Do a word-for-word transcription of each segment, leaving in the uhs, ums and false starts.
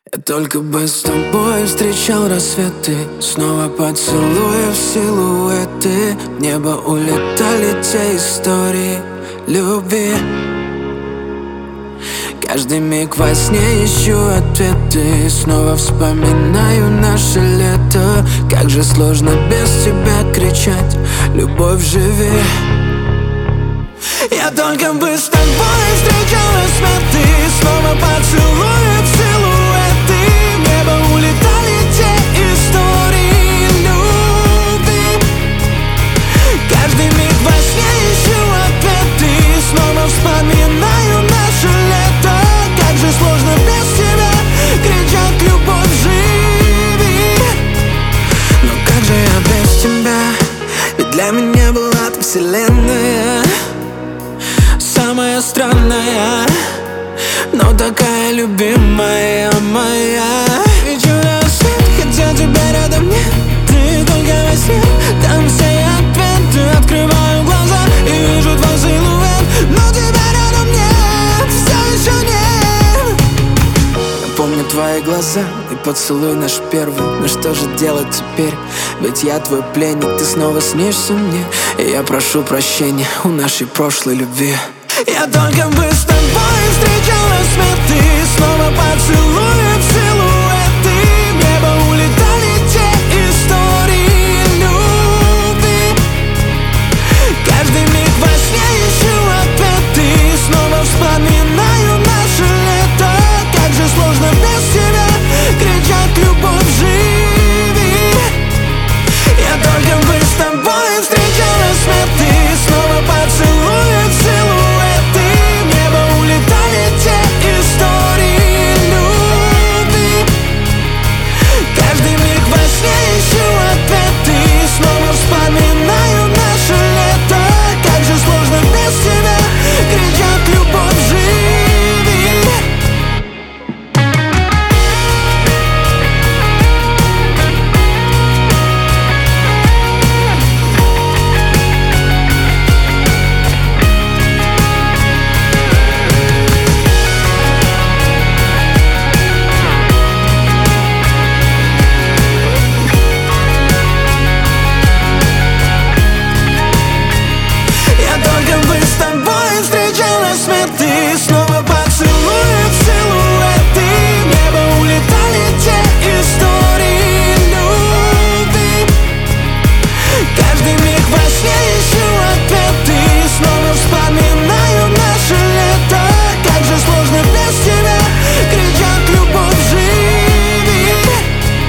Я только бы с тобой встречал рассветы, снова поцелуев силуэты. В небо улетали те истории любви. Каждый миг во сне ищу ответы, снова вспоминаю наше лето. Как же сложно без тебя кричать: любовь, живи. Я только бы с тобой встречал рассветы, снова поцелуев силуэты. В небо улетали те истории любви. Каждый миг во сне ищу ответы, снова вспоминаю наше лето. Как же сложно без тебя кричать: любовь, живи. Но как же я без тебя? Ведь для меня была ты вселенная, самая странная, но такая любимая моя. Вижу рассвет, хотел тебя рядом, нет, ты только во сне. Там все ответы, открываю глаза и вижу твой силуэт, но тебя рядом нет, все еще нет. Я помню твои глаза и поцелуй наш первый. Но что же делать теперь? Ведь я твой пленник, ты снова снишься мне, и я прошу прощения у нашей прошлой любви. Я только бы с тобой встречал рассветы, снова поцелуев силуэты. В небо улетали те истории любви. Каждый миг во сне ищу ответы, снова вспоминаю наше лето. Как же сложно без тебя кричать: любовь, живи. Я только бы с тобой встречал рассветы, снова поцелуев силуэты.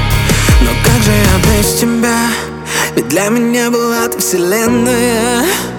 Ведь для меня была ты вселенная,